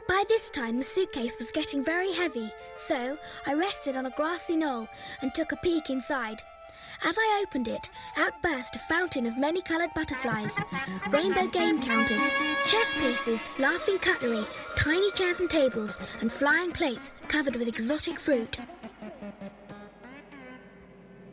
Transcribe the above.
By this time, the suitcase was getting very heavy, so I rested on a grassy knoll and took a peek inside. As I opened it, out burst a fountain of many-coloured butterflies, rainbow game counters, chess pieces, laughing cutlery, tiny chairs and tables, and flying plates covered with exotic fruit.